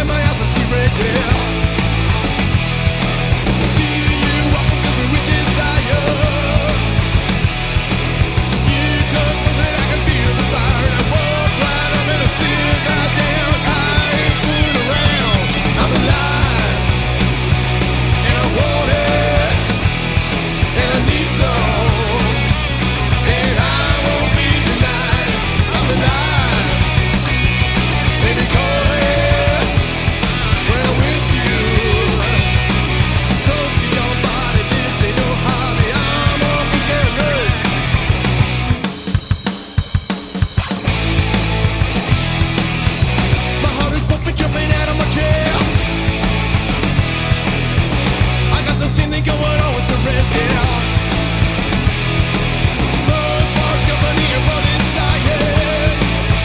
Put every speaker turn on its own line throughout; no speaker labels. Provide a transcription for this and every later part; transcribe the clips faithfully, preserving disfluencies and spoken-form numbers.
in my eyes I see red glare. I see you walking close me with desire. You come closer and I can feel the fire. And I walk right up and I sit right down. I ain't fooling around. I'm alive and I want it and I need some, and I won't be denied. I'm alive, baby, call it when I'm with you. Close to your body, this ain't no hobby. I'm always getting good. My heart is pumping, jumping out of my chest. I got the same thing going on with the rest, yeah. First spark company, your blood is flying.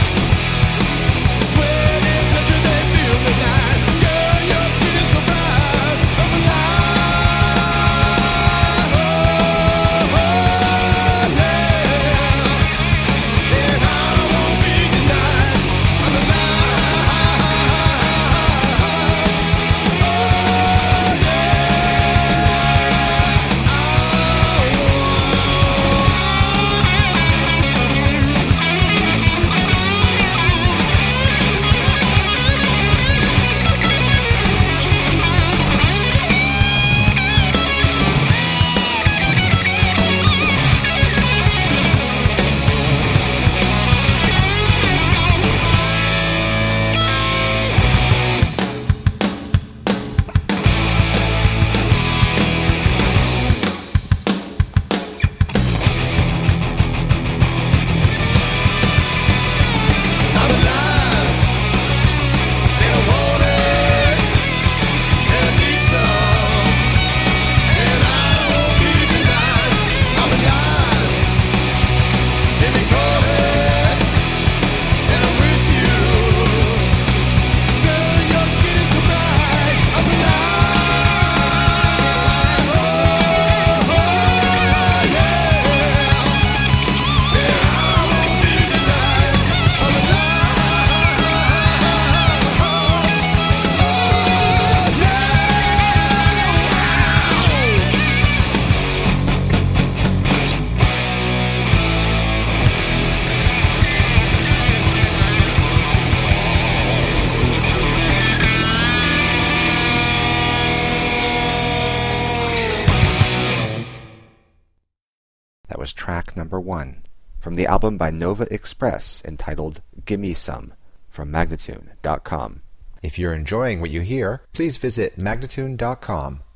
Sweat and pleasure, they feel the night. Girl, your skin is so bright. I'm alive, oh, oh, yeah. And I won't be denied. I'm alive, oh, I'm alive, and I want it, and I need some, and I won't be denied. I'm alive, baby, call it, and I'm with you. Girl, your skin is so bright. I'm alive, oh, oh, yeah. And I won't be denied. I'm alive, oh, oh, yeah.
That was track number one from the album by Nova Express entitled Gimme Some from Magnatune dot com. If you're enjoying what you hear, please visit Magnatune dot com